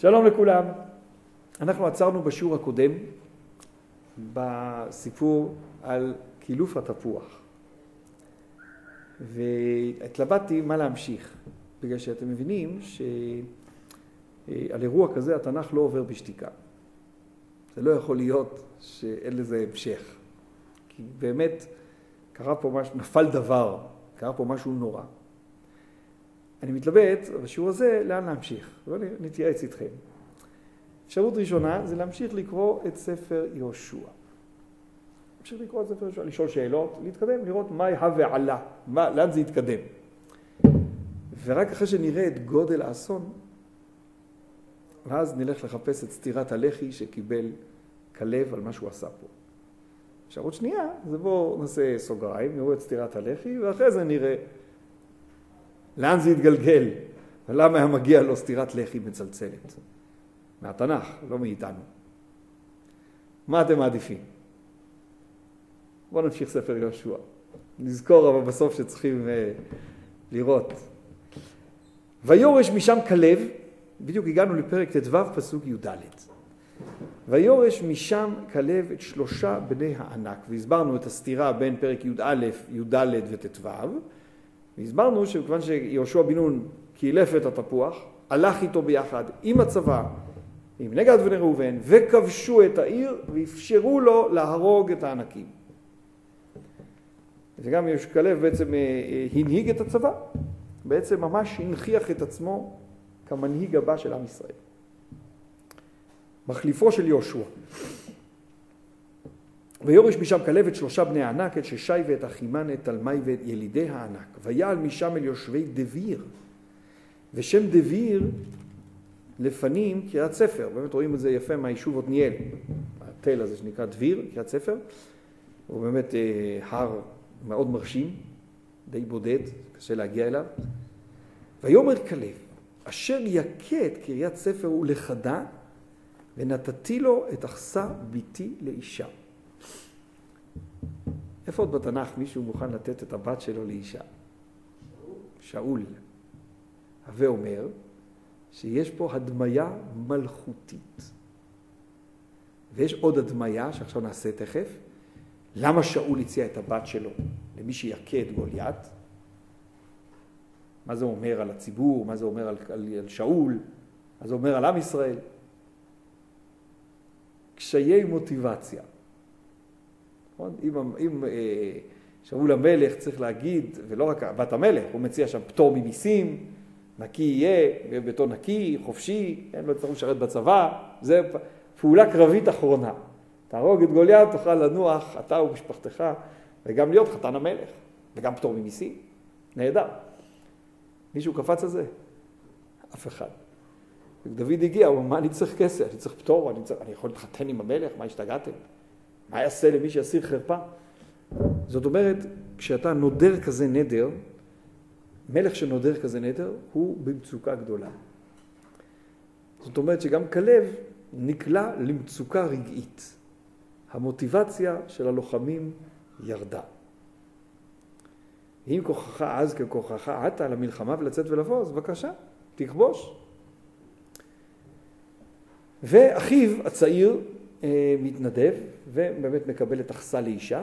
שלום לכולם. אנחנו עצרנו בשיעור הקודם בסיפור על קילוף התפוח. והתלבטתי מה להמשיך, בגלל שאתם מבינים שעל אירוע כזה התנ"ך לא עובר בשתיקה. זה לא יכול להיות שאין לזה המשך. כי באמת קרה פה משהו, נפל דבר, קרה פה משהו נורא. אני מתלבט בשיעור הזה לאן להמשיך, ונתייעץ איתכם. אפשרות ראשונה זה להמשיך לקרוא את ספר יהושע. להמשיך לקרוא את ספר יהושע, לשאול שאלות, להתקדם, לראות מה הווה עלה, לאן זה יתקדם. ורק אחרי שנראה את גודל האסון, ואז נלך לחפש את סתירת הלחי שקיבל כלב על מה שהוא עשה פה. אפשרות שנייה, זה בואו נעשה סוגריים, נראו את סתירת הלחי, ואחרי זה נראה לאן זה יתגלגל, ולמה היה מגיע לו סתירת לחי מצלצלת. מהתנ"ך, לא מאיתנו. מה אתם מעדיפים? בואו נמשיך ספר יהושע. נזכור אבל בסוף שצריכים לראות. ויורש משם כלב, בדיוק הגענו לפרק ט"ו פסוק י"ד. ויורש משם כלב את 3 בני הענק, והסברנו את הסתירה בין פרק י"א, י"ד וט"ו, והסברנו שכיוון שיהושע בן נון קילף את התפוח, הלך איתו ביחד עם הצבא, עם נגד בני ראובן, וכבשו את העיר ואפשרו לו להרוג את הענקים. וגם כלב בעצם הנהיג את הצבא, בעצם ממש הנכיח את עצמו כמנהיג הבא של עם ישראל. מחליפו של יהושע. ויורש משם כלב את 3 בני הענק, את ששי ואת אחימן, את תלמי ואת ילידי הענק. ויעל משם אל יושבי דביר. ושם דביר לפנים קריית ספר. באמת רואים את זה יפה מהיישוב עתניאל. התל הזה שנקרא דביר, קריית ספר. הוא באמת הר מאוד מרשים, די בודד, קשה להגיע אליו. ויאמר כלב, אשר יכה את קריית ספר ולכדה, ונתתי לו את אכסה ביתי לאישה. איפה עוד בתנ"ך מישהו מוכן לתת את הבת שלו לאישה? שאול. הווה אומר שיש פה הדמיה מלכותית. ויש עוד הדמיה שעכשיו נעשה תכף. למה שאול הציע את הבת שלו למי שיכה את גוליית? מה זה אומר על הציבור? מה זה אומר על שאול? מה זה אומר על עם ישראל? קשיי מוטיבציה. אם שאול המלך צריך להגיד, ולא רק בת המלך, הוא מציע שם פטור ממיסים, נקי יהיה, ביתו נקי, חופשי, לא צריך לשרת בצבא, זה פעולה קרבית אחרונה. תהרוג את גוליית, תוכל לנוח, אתה ומשפחתך, וגם להיות חתן המלך, וגם פטור ממיסים. נהדר. מישהו קפץ על זה? אף אחד. דוד הגיע, הוא אמר, מה אני צריך כסף? אני צריך פטור, אני יכול להתחתן עם המלך? מה השתגעתם? מה יעשה למי שיסיר חרפה? זאת אומרת, כשאתה נודר כזה נדר, מלך שנודר כזה נדר, הוא במצוקה גדולה. זאת אומרת שגם כלב נקלע למצוקה רגעית. המוטיבציה של הלוחמים ירדה. אם כוחך אז ככוחך עתה למלחמה ולצאת ולבוא, אז בבקשה, תכבוש. ואחיו הצעיר מתנדב ובאמת מקבל את אכסה לאישה.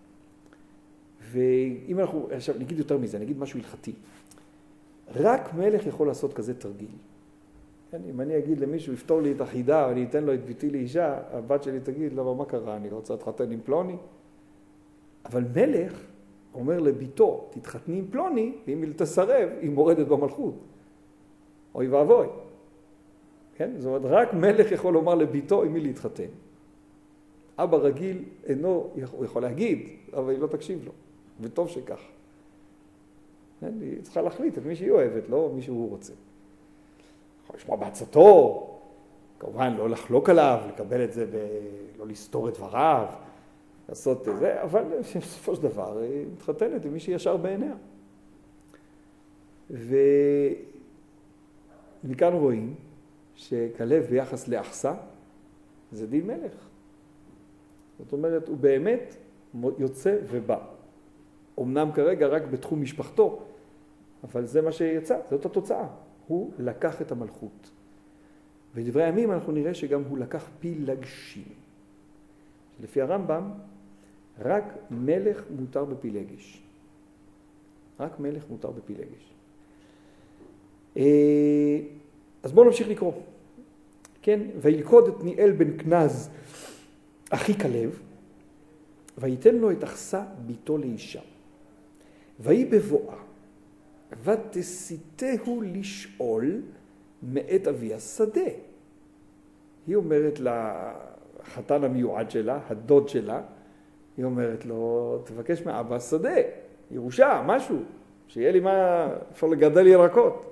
ואם אנחנו, עכשיו נגיד יותר מזה, נגיד משהו הלכתי. רק מלך יכול לעשות כזה תרגיל. אם אני אגיד למישהו, יפתור לי את החידה, ואני אתן לו את ביתי לאישה, הבת שלי תגיד, לא, מה קרה? אני רוצה להתחתן עם פלוני. אבל מלך אומר לביתו, תתחתני עם פלוני, ואם היא תסרב, היא מורדת במלכות. אוי ואבוי. כן? זאת אומרת, רק מלך יכול לומר לביתו עם מי להתחתן. אבא רגיל אינו, הוא יכול להגיד, אבל היא לא תקשיב לו. וטוב שכך. כן? היא צריכה להחליט את מי שהיא אוהבת, לא מי שהוא רוצה. יכול לשמוע בעצתו, כמובן לא לחלוק עליו, לקבל את זה, לא לסתור את דבריו, לעשות את זה, אבל בסופו של דבר היא מתחתנת עם מי שישר בעיניה. ומכאן רואים שכלב ביחס לאכסה זה דין מלך. זאת אומרת, הוא באמת יוצא ובא. אמנם כרגע רק בתחום משפחתו, אבל זה מה שיצא, זאת התוצאה. הוא לקח את המלכות. בדברי הימים אנחנו נראה שגם הוא לקח פילגשים. לפי הרמב"ם, רק מלך מותר בפילגש. רק מלך מותר בפילגש. אז בואו נמשיך לקרוא. כן, וילכוד את ניאל בן כנז, אחי כלב, ויתן לו את אחסה ביתו לאישה. והיא בבואה, ותסיתהו לשאול מאת אבי השדה. היא אומרת לחתן המיועד שלה, הדוד שלה, היא אומרת לו, תבקש מאבא השדה, ירושה, משהו, שיהיה לי מה, אפשר לגדל ירקות.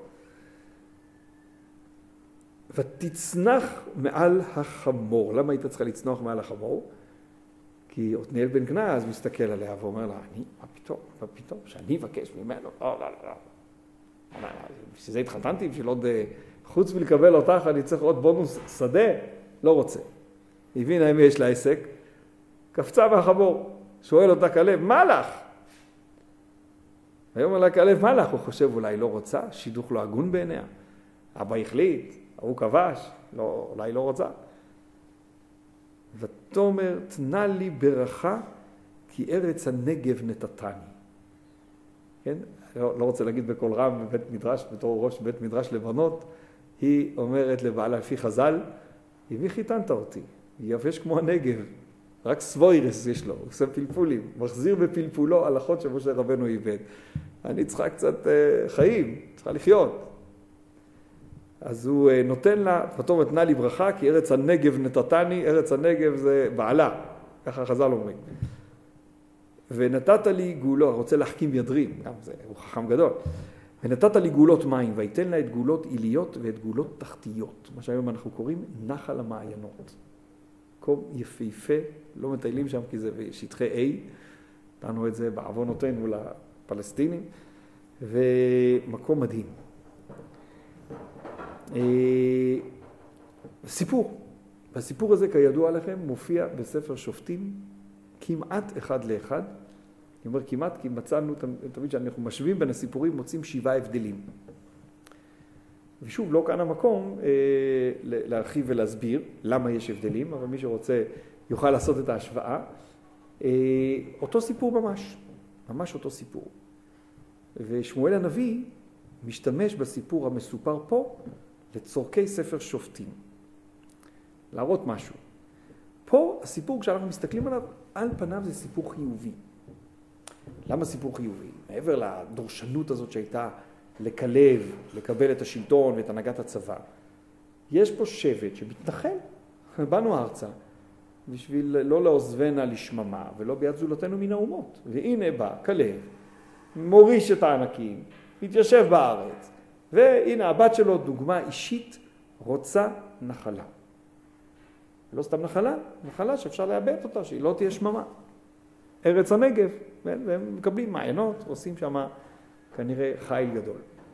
ותצנח מעל החמור. למה היית צריכה לצנוח מעל החמור? כי עתניאל בן כנז מסתכל עליה ואומר לה, מה פתאום, שאני אבקש ממנו? לא. בשביל זה התחתנתי, בשביל עוד, חוץ מלקבל אותך, אני צריך עוד בונוס שדה? לא רוצה. הבינה אם יש לה עסק, קפצה מהחמור, שואל אותה כלב, מה לך? היום עלה כלב, מה לך? הוא חושב, אולי לא רוצה, שידוך לא הגון בעיניה. אבא החליט, הוא כבש, אולי לא רוצה. ותאמר, תנה לי ברכה, כי ארץ הנגב נתתני. כן? לא רוצה להגיד בכל רם בבית מדרש, בתור ראש בית מדרש לבנות, היא אומרת לבעלה לפי חז"ל, אם היא חיתנת אותי, יבש כמו הנגב, רק סבוירס יש לו, הוא עושה פלפולים, מחזיר בפלפולו הלכות שמשה רבנו איבד. אני צריכה קצת חיים, צריכה לחיות. אז הוא נותן לה, ותאמר תנה לי ברכה, כי ארץ הנגב נתתני, ארץ הנגב זה בעלה, ככה חז"ל אומרים. ונתת לי גאולות, רוצה להחכים ידרים, גם זה, הוא חכם גדול. ונתת לי גאולות מים, ויתן לה את גאולות עיליות ואת גאולות תחתיות, מה שהיום אנחנו קוראים נחל המעיינות. מקום יפהפה, לא מטיילים שם כי זה בשטחי A, נתנו את זה בעוונותינו לפלסטינים, ומקום מדהים. הסיפור הזה כידוע לכם מופיע בספר שופטים כמעט אחד לאחד. אני אומר כמעט כי מצאנו, תמיד שאנחנו משווים בין הסיפורים מוצאים 7 הבדלים. ושוב, לא כאן המקום להרחיב ולהסביר למה יש הבדלים, אבל מי שרוצה יוכל לעשות את ההשוואה. אותו סיפור ממש אותו סיפור. ושמואל הנביא משתמש בסיפור המסופר פה לצורכי ספר שופטים. להראות משהו. פה הסיפור, כשאנחנו מסתכלים עליו, על פניו זה סיפור חיובי. למה סיפור חיובי? מעבר לדורשנות הזאת שהייתה לכלב, לקבל את השלטון ואת הנהגת הצבא. יש פה שבט שמתנחל. באנו ארצה, בשביל לא לעוזבנה לשממה, ולא ביד זולתנו מן האומות. והנה בא כלב, מוריש את הענקים, מתיישב בארץ, והנה הבת שלו, דוגמה אישית, רוצה נחלה. לא סתם נחלה שאפשר לאבד אותה, שהיא לא תהיה שממה. ארץ הנגב, והם מקבלים מעיינות, עושים שם כנראה חיל גדול.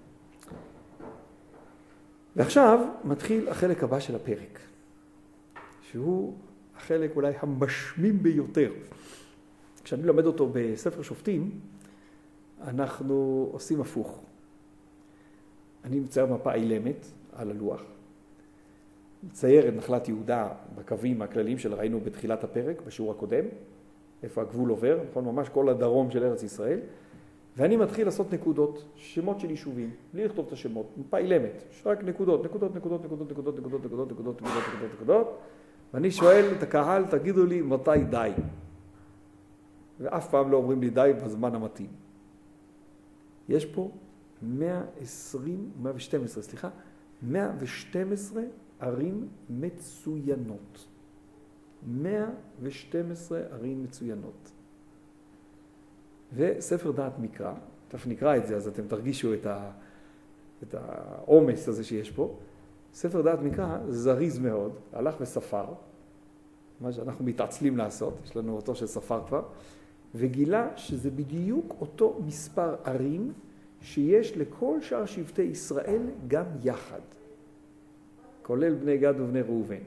ועכשיו מתחיל החלק הבא של הפרק, שהוא החלק אולי המשמים ביותר. כשאני לומד אותו בספר שופטים, אנחנו עושים הפוך. אני מצייר מפה אילמת על הלוח, מצייר את נחלת יהודה בקווים הכלליים שראינו בתחילת הפרק, בשיעור הקודם, איפה הגבול עובר, נכון, ממש כל הדרום של ארץ ישראל, ואני מתחיל לעשות נקודות, שמות של יישובים, בלי לכתוב את השמות, מפה אילמת, רק נקודות, ואני שואל את הקהל, תגידו לי מתי די. ואף פעם לא אומרים לי די בזמן המתאים. יש פה 112 ערים מצוינות. 112 ערים מצוינות. וספר דעת מקרא, תכף נקרא את זה, אז אתם תרגישו את העומס הזה שיש פה. ספר דעת מקרא זריז מאוד, הלך וספר, מה שאנחנו מתעצלים לעשות, יש לנו אותו שספר כבר, וגילה שזה בדיוק אותו מספר ערים שיש לכל שאר שבטי ישראל גם יחד, כולל בני גד ובני ראובן.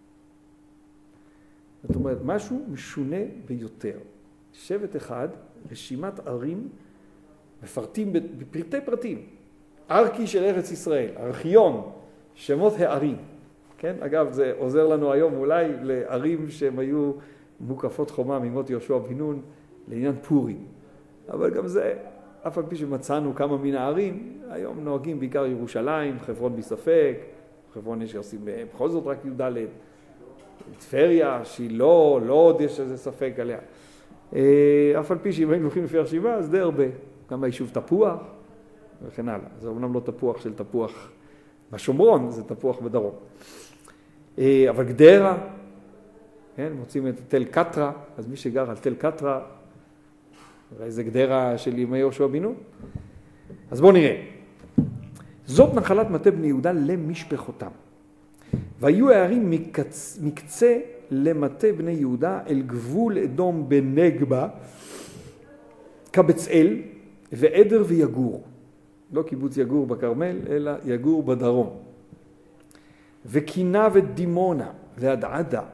זאת אומרת, משהו משונה ביותר. שבט אחד, רשימת ערים, מפרטים בפרטי פרטים. ארכי של ארץ ישראל, ארכיון, שמות הערים, כן? אגב, זה עוזר לנו היום אולי לערים שהן היו מוקפות חומה ממות יהושע בן נון לעניין פורים. אבל גם זה, אף על פי שמצאנו כמה מן הערים, היום נוהגים בעיקר ירושלים, חברון בספק, חברון יש שעושים בכל זאת רק י"ד, טבריה, שילה, לוד יש איזה ספק עליה. אף על פי שאם היינו הולכים לפי הרשימה, אז די הרבה. גם ביישוב תפוח וכן הלאה. זה אומנם לא תפוח של תפוח בשומרון, זה תפוח בדרום. אבל גדרה, כן, מוצאים את תל קטרה, אז מי שגר על תל קטרה, אולי זה גדרה של ימי יהושע בן נון. אז בואו נראה. זאת נחלת מטה בני יהודה למשפחותם. והיו הערים מקצה למטה בני יהודה אל גבול אדום בנגבה, כבצאל ועדר ויגור. לא קיבוץ יגור בכרמל, אלא יגור בדרום. וקינה ודימונה ועד עדה.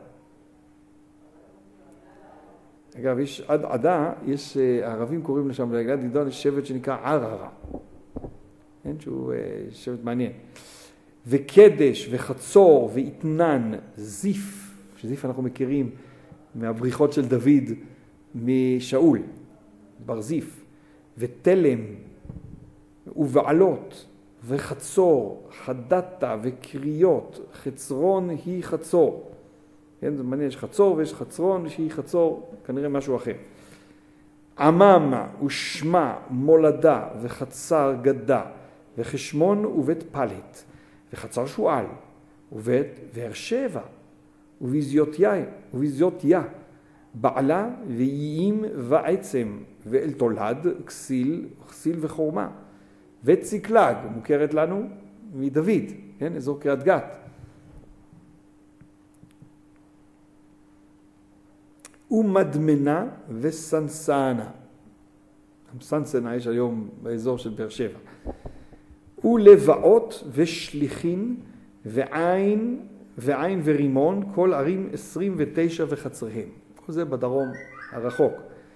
אגב, יש עד עדה, יש הערבים קוראים לשם, ליד עידון יש שבט שנקרא ערערה. כן, שהוא שבט מעניין. וקדש וחצור ואתנן, זיף, שזיף אנחנו מכירים מהבריחות של דוד משאול, בר זיף, ותלם ובעלות וחצור, חדתה וקריות, חצרון היא חצור. כן, זה מעניין, יש חצור ויש חצרון שהיא חצור, כנראה משהו אחר. עמם ושמה מולדה וחצר גדה וחשמון ובית פלט וחצר שואל ובית באר שבע ובזיותיה בעלה ויעים ועצם ואל תולד כסיל וחורמה וציקלג מוכרת לנו מדוד, כן, אזור קריית גת. ומדמנה וסנסנה. סנסנה יש היום באזור של באר שבע. ולבאות ושליחין ועין ורימון, כל ערים 29 וחצריהם. כל זה בדרום הרחוק.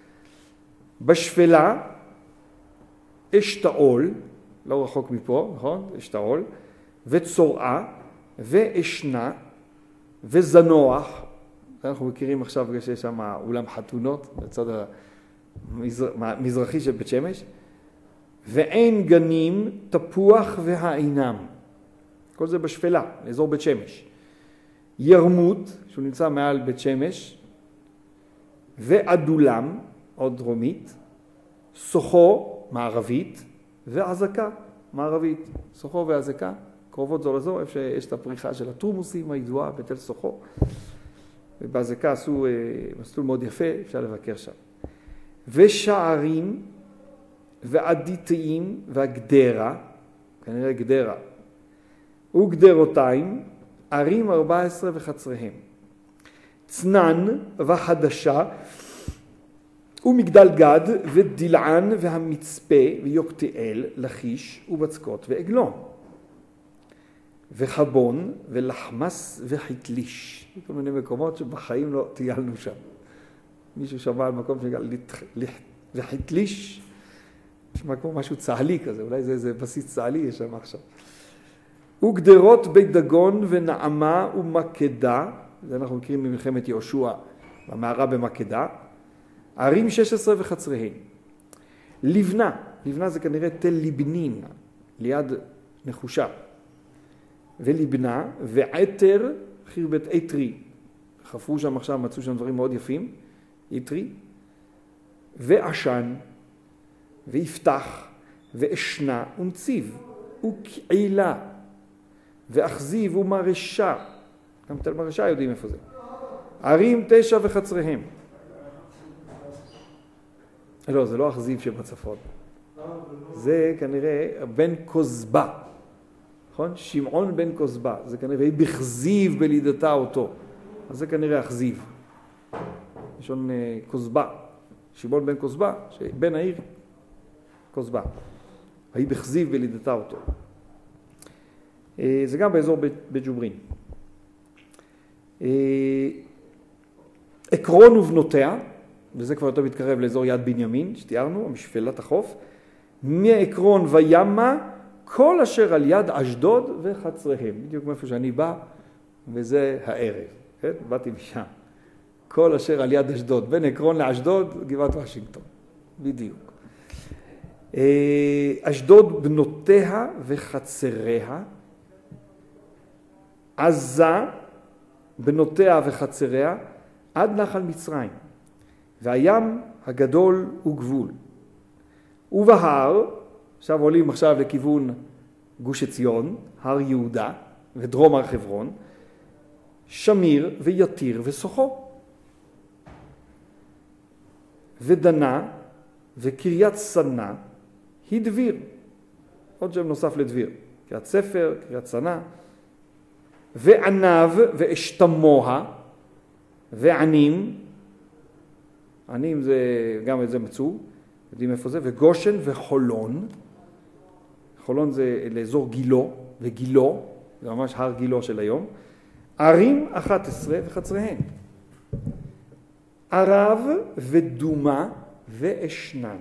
בשפלה אשתאול, לא רחוק מפה, נכון? אשתאול, וצורעה ואשנה וזנוח. אנחנו מכירים עכשיו שיש שם אולם חתונות בצד המזרחי של בית שמש. ואין גנים, תפוח והעינם. כל זה בשפלה, לאזור בית שמש. ירמות, שהוא נמצא מעל בית שמש, ועדולם, עוד דרומית, סוחו, מערבית, ועזקה, מערבית. סוחו ועזקה, קרובות זו לזו, איפה שיש את הפריחה של הטורמוסים הידועה בתל סוחו. ובעזקה עשו מסלול מאוד יפה, אפשר לבקר שם. ושערים, ועדיתיים והגדרה, כנראה גדרה, וגדרותיים, ערים 14 וחצריהם. צנן וחדשה, ומגדל גד ודילען והמצפה ויוקתאל, לחיש ובצקות ועגלון. וחבון ולחמס וחיתליש. כל מיני מקומות שבחיים לא טיילנו שם. מישהו שמע על מקום שגל וחיתליש, נשמע כמו משהו צהלי כזה, אולי זה איזה בסיס צהלי יש שם עכשיו. וגדרות בית דגון ונעמה ומקדה, זה אנחנו מכירים ממלחמת יהושע במערה במקדה, ערים 16 וחצריהן. לבנה, לבנה זה כנראה תל ליבנין, ליד נחושה. ולבנה ועתר, חירבת עתרי, חפרו שם עכשיו, מצאו שם דברים מאוד יפים, עתרי, ועשן, ויפתח, ואשנה, ונציב, וקעילה, ואחזיב, ומרשה, גם תל מרשה יודעים איפה זה. ערים 9 וחצריהם. לא, זה לא אחזיב שבצפון. זה כנראה בן כוזבה. נכון? שמעון בן כוזבה. זה כנראה, היא בכזיב בלידתה אותו. אז זה כנראה אחזיב. לשון כוזבה. שמעון בן כוזבה, שבן העיר כוזבה. היא בכזיב בלידתה אותו. זה גם באזור בית ג'וברין. עקרון ובנותיה, וזה כבר יותר מתקרב לאזור יד בנימין, שתיארנו, משפלת החוף, מעקרון וימה, כל אשר על יד אשדוד וחצריהם. בדיוק מאיפה שאני בא, וזה הערב. כן? באתי משם. כל אשר על יד אשדוד, בין עקרון לאשדוד, גבעת וושינגטון. בדיוק. אשדוד בנותיה וחצריה, עזה בנותיה וחצריה, עד נחל מצרים, והים הגדול הוא גבול. ובהר, עכשיו עולים עכשיו לכיוון גוש עציון, הר יהודה ודרום הר חברון, שמיר ויתיר וסוחו. ודנה וקריית סנה היא דביר, עוד שם נוסף לדביר, קריית ספר, קריית סנה, וענב ואשתמוה וענים, ענים זה, גם את זה מצאו, יודעים איפה זה, וגושן וחולון, חולון זה לאזור גילו וגילו, זה ממש הר גילו של היום, ערים 11 וחצריהן, ערב ודומה ואשען,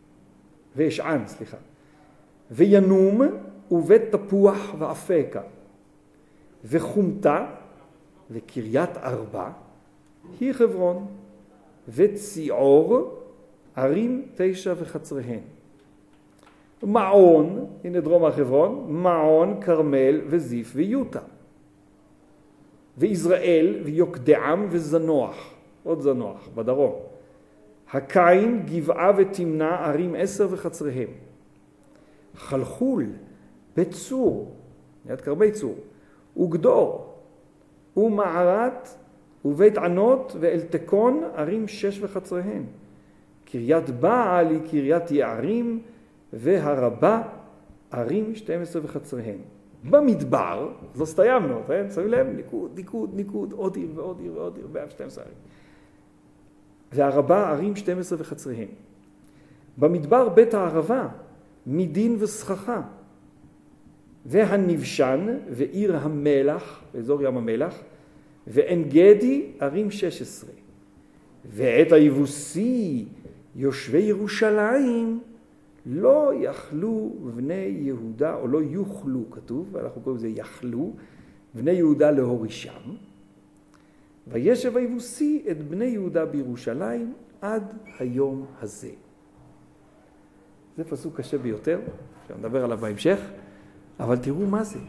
וינום ובית תפוח ואפקה, וחומתה וקריית ארבע היא חברון, וציעור ערים 9 וחצריהן. מעון, הנה דרום החברון, מעון, כרמל וזיף ויוטה. ויזרעאל ויוקדעם וזנוח, עוד זנוח, בדרום. הקין, גבעה ותמנה, ערים 10 וחצריהם. חלחול, בית צור, ליד קרבי צור, וגדור, ומערת, ובית ענות, ואלתקון, ערים 6 וחצריהן. קריית בעל היא קריית יערים, והרבה, ערים 12 וחצריהן. במדבר, זו סתיימנו, שמים להם ניקוד, עוד עיר ועוד עיר ועוד עיר, בעב 12 ערים. והרבה, ערים 12 וחצריהן. במדבר בית הערבה, מדין וסככה. והנבשן ועיר המלח, באזור ים המלח, ועין גדי, ערים 16. ואת היבוסי, יושבי ירושלים, לא יכלו בני יהודה, או לא יוכלו, כתוב, ואנחנו קוראים לזה יכלו, בני יהודה להורישם. וישב היבוסי את בני יהודה בירושלים עד היום הזה. זה פסוק קשה ביותר, שנדבר עליו בהמשך, אבל תראו מה זה.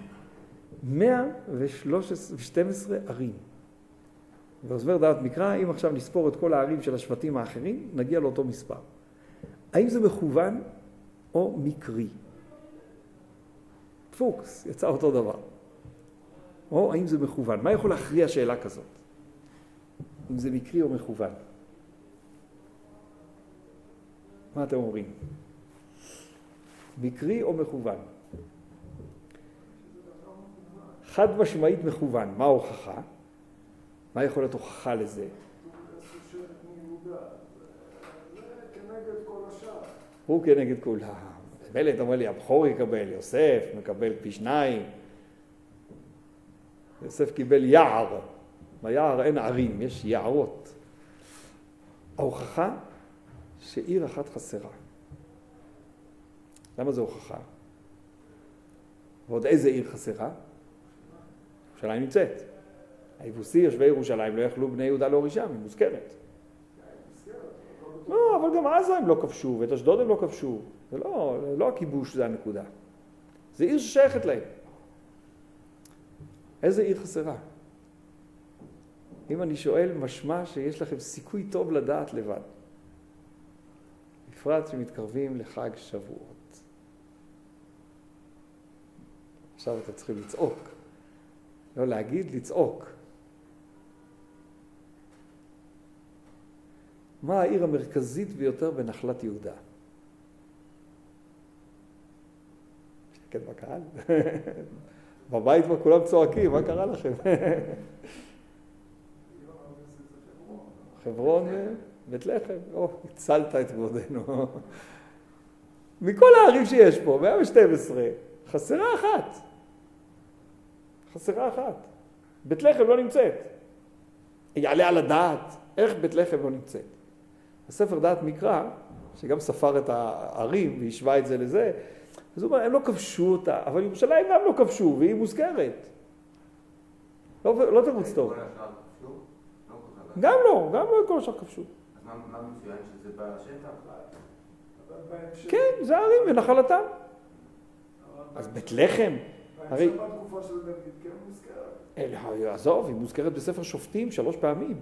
112 ערים. ועוזבר דעת מקרא, אם עכשיו נספור את כל הערים של השבטים האחרים, נגיע לאותו מספר. האם זה מכוון או מקרי? פוקס, יצא אותו דבר. או האם זה מכוון? מה יכול להכריע שאלה כזאת? אם זה מקרי או מכוון? מה אתם אומרים? מקרי או מכוון? חד משמעית מכוון. מה ההוכחה? מה יכול להיות הוכחה לזה? הוא כנגד כולם. מלט אומר לי, הבחור יקבל, יוסף מקבל פי 2. יוסף קיבל יער. ביער אין ערים, יש יערות. ההוכחה שעיר אחת חסרה. למה זו הוכחה? ועוד איזה עיר חסרה? ירושלים נמצאת. היבוסי, יושבי ירושלים, לא יכלו בני יהודה להורישם, היא מוזכרת. לא, אבל גם עזה הם לא כבשו, ואת אשדוד הם לא כבשו. זה לא הכיבוש, זה הנקודה. זה עיר ששייכת להם. איזה עיר חסרה? אם אני שואל, משמע שיש לכם סיכוי טוב לדעת לבד. בפרט שמתקרבים לחג שבועות. עכשיו אתם צריכים לצעוק. לא להגיד, לצעוק. מה העיר המרכזית ביותר בנחלת יהודה? שקט בקהל. בבית כבר כולם צועקים, מה קרה לכם? חברון, בית לחם. הצלת את כבודנו. מכל הערים שיש פה, 112, חסרה אחת. חסרה אחת. בית לחם לא נמצאת. יעלה על הדעת. איך בית לחם לא נמצאת? הספר דעת מקרא, שגם ספר את הערים והשווה את זה לזה, אז הוא אומר, הם לא כבשו אותה, אבל ירושלים גם לא כבשו, והיא מוזכרת. לא תירוץ טוב. גם לא כל השאר כבשו. אז מה מצוין שזה בשטח? כן, זה הערים ונחלתם. אז בית לחם, הרי... בתקופה של דוד כן מוזכרת. עזוב, היא מוזכרת בספר שופטים 3 פעמים.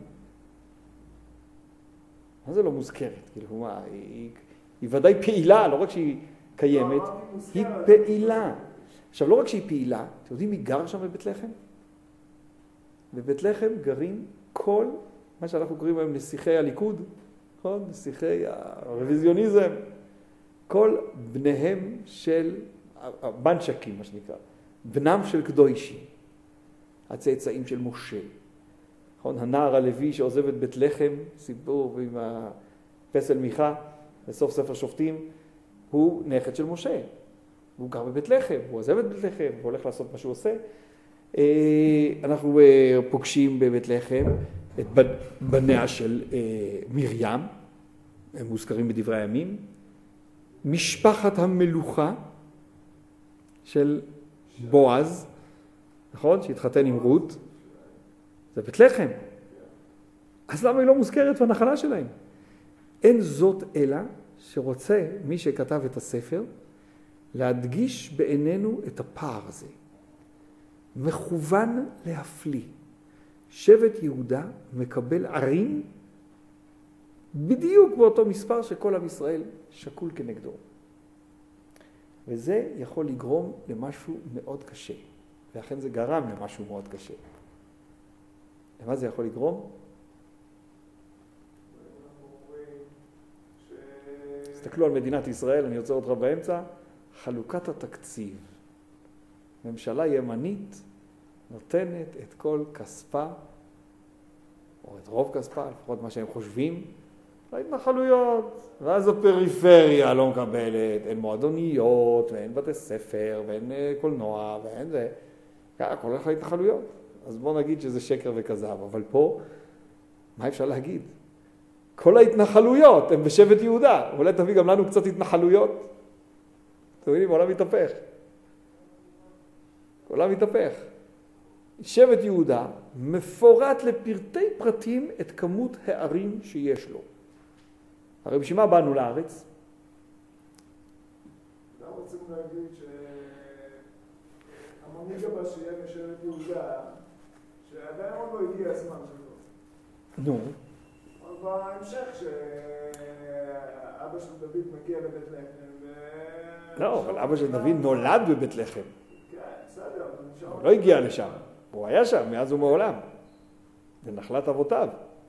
מה זה לא מוזכרת? כאילו, מה, היא ודאי פעילה, לא רק שהיא קיימת, היא פעילה. עכשיו, לא רק שהיא פעילה, אתם יודעים מי גר שם בבית לחם? בבית לחם גרים כל מה שאנחנו קוראים היום נסיכי הליכוד, נכון? נסיכי הרוויזיוניזם, כל בניהם של הבנצ'קים, מה שנקרא, בנם של קדושים, הצאצאים של משה. נכון? הנער הלוי שעוזב את בית לחם, סיפור עם הפסל מיכה, בסוף ספר שופטים, הוא נכד של משה. הוא גר בבית לחם, הוא עוזב את בית לחם, הוא הולך לעשות מה שהוא עושה. אנחנו פוגשים בבית לחם את בניה של מרים, הם מוזכרים בדברי הימים, משפחת המלוכה של בועז, נכון? שהתחתן עם רות, זה בית לחם. אז למה היא לא מוזכרת בנחלה שלהם? אין זאת אלא שרוצה מי שכתב את הספר להדגיש בעינינו את הפער הזה. מכוון להפליא. שבט יהודה מקבל ערים בדיוק באותו מספר שכל עם ישראל שקול כנגדו. וזה יכול לגרום למשהו מאוד קשה. ואכן זה גרם למשהו מאוד קשה. למה זה יכול לגרום? תסתכלו על מדינת ישראל, אני יוצא אותך באמצע, חלוקת התקציב. ממשלה ימנית נותנת את כל כספה, או את רוב כספה, לפחות מה שהם חושבים, להתנחלויות. ואז הפריפריה לא מקבלת, אין מועדוניות, ואין בתי ספר, ואין קולנוע, ואין זה. הכל הולך להתנחלויות. אז בואו נגיד שזה שקר וכזב, אבל פה, מה אפשר להגיד? כל ההתנחלויות הן בשבט יהודה. אולי תביא גם לנו קצת התנחלויות. אתם מבינים, העולם מתהפך. העולם מתהפך. שבט יהודה מפורט לפרטי פרטים את כמות הערים שיש לו. הרי בשביל מה באנו לארץ? גם רוצים להגיד שהמנהיג הבא שיהיה משבט יהודה, שעדיין עוד לא הגיע הזמן שלו. נו. אבל בהמשך שאבא של דוד מגיע לבית לחם. לא, אבל אבא של דוד נולד בבית לחם. כן, בסדר. הוא לא הגיע לשם. הוא היה שם מאז ומעולם. זה נחלת אבותיו.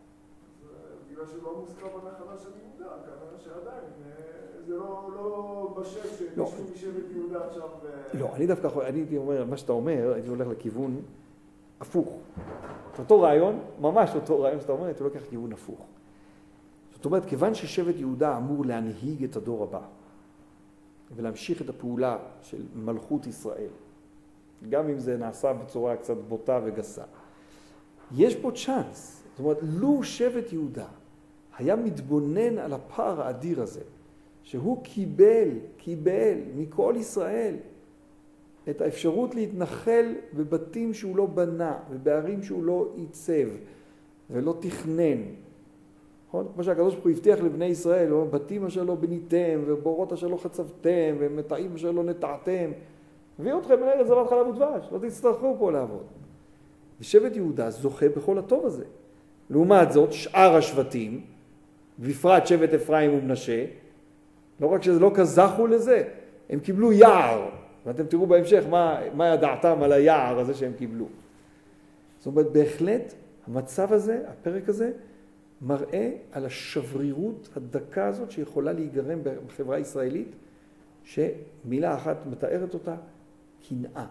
בגלל שלא מוזכר בנחלה של יהודה, כנראה שעדיין, זה לא בשל שמישהו משבט יהודה עכשיו... לא, אני דווקא, אני הייתי אומר, מה שאתה אומר, הייתי הולך לכיוון הפוך. אותו רעיון, ממש אותו רעיון שאתה אומר, הייתי לוקח לכיוון הפוך. זאת אומרת, כיוון ששבט יהודה אמור להנהיג את הדור הבא, ולהמשיך את הפעולה של מלכות ישראל, גם אם זה נעשה בצורה קצת בוטה וגסה, יש פה צ'אנס. זאת אומרת, לו שבט יהודה היה מתבונן על הפער האדיר הזה, שהוא קיבל מכל ישראל את האפשרות להתנחל בבתים שהוא לא בנה, ובערים שהוא לא עיצב, ולא תכנן. נכון? כמו שהקדוש ברוך הוא הבטיח לבני ישראל, הוא אומר, בתים אשר לא בניתם, ובורות אשר לא חצבתם, ומטעים אשר לא נטעתם, הביא אתכם אל ארץ זבת חלב ודבש, לא תצטרכו פה לעבוד. ושבט יהודה זוכה בכל הטוב הזה. לעומת זאת, שאר השבטים, בפרט שבט אפרים ומנשה, לא רק שזה לא כזכו לזה, הם קיבלו יער, ואתם תראו בהמשך מה ידעתם על היער הזה שהם קיבלו. זאת אומרת, בהחלט המצב הזה, הפרק הזה, מראה על השברירות הדקה הזאת שיכולה להיגרם בחברה הישראלית, שמילה אחת מתארת אותה, קנאה.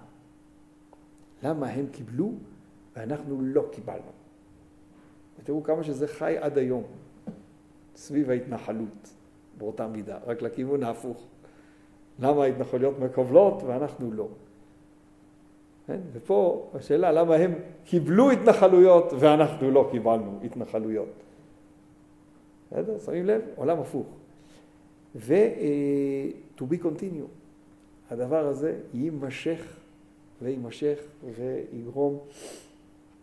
למה הם קיבלו ואנחנו לא קיבלנו? ותראו כמה שזה חי עד היום, סביב ההתנחלות, באותה מידה, רק לכיוון ההפוך. למה ההתנחלויות מקבלות ואנחנו לא? ופה השאלה, למה הם קיבלו התנחלויות ואנחנו לא קיבלנו התנחלויות? שמים לב? עולם הפוך. to be continue. הדבר הזה יימשך ויגרום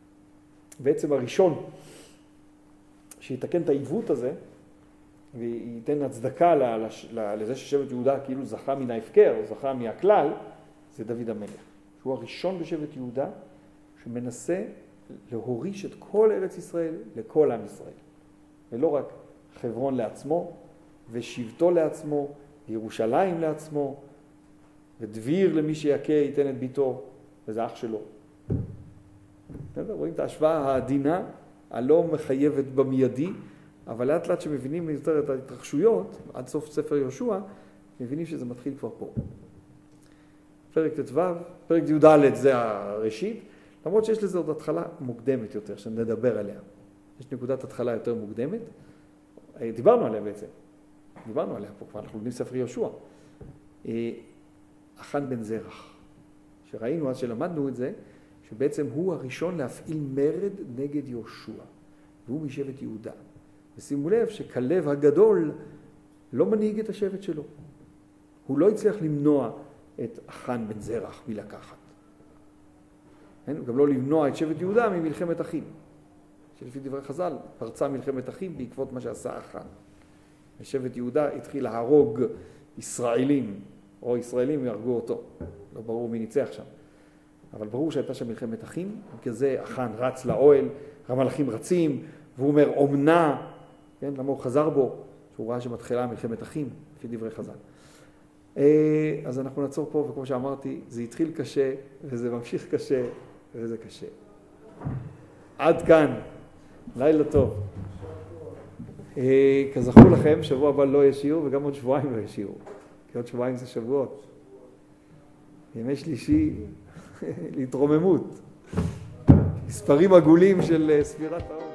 בעצם הראשון שיתקן את העיוות הזה, וייתן הצדקה לזה ששבט יהודה כאילו זכה מן ההפקר, זכה מהכלל, זה דוד המלך. שהוא הראשון בשבט יהודה שמנסה להוריש את כל ארץ ישראל לכל עם ישראל. ולא רק חברון לעצמו, ושבטו לעצמו, וירושלים לעצמו, ודביר למי שיקה ייתן את ביתו, וזה אח שלו. רואים את ההשוואה העדינה, הלא מחייבת במיידי, אבל לאט לאט שמבינים יותר את ההתרחשויות, עד סוף ספר יהושע, מבינים שזה מתחיל כבר פה. פרק ט"ו, פרק י"ד זה הראשית, למרות שיש לזה עוד התחלה מוקדמת יותר, שנדבר עליה. יש נקודת התחלה יותר מוקדמת, דיברנו עליה בעצם, דיברנו עליה פה, כבר אנחנו לומדים ספר יהושע. אחן בן זרח, שראינו אז שלמדנו את זה, שבעצם הוא הראשון להפעיל מרד נגד יהושע, והוא משבט יהודה. ושימו לב שכלב הגדול לא מנהיג את השבט שלו. הוא לא הצליח למנוע את אחן בן זרח מלקחת. גם לא למנוע את שבט יהודה ממלחמת אחים. שלפי דברי חז"ל פרצה מלחמת אחים בעקבות מה שעשה אחן. ושבט יהודה התחיל להרוג ישראלים, או ישראלים יהרגו אותו. לא ברור מי ניצח שם. אבל ברור שהייתה שם מלחמת אחים, כזה אחן רץ לאוהל, המלאכים רצים, והוא אומר אומנה, כן? למה הוא חזר בו? שהוא ראה שמתחילה מלחמת אחים, לפי דברי חז"ל. אז אנחנו נעצור פה, וכמו שאמרתי, זה התחיל קשה, וזה ממשיך קשה, וזה קשה. עד כאן, לילה טוב. כזכור לכם, שבוע הבא לא יהיה שיעור, וגם עוד שבועיים לא יהיה שיעור. כי עוד שבועיים זה שבועות. ימי שלישי, להתרוממות. מספרים עגולים של ספירת העולם.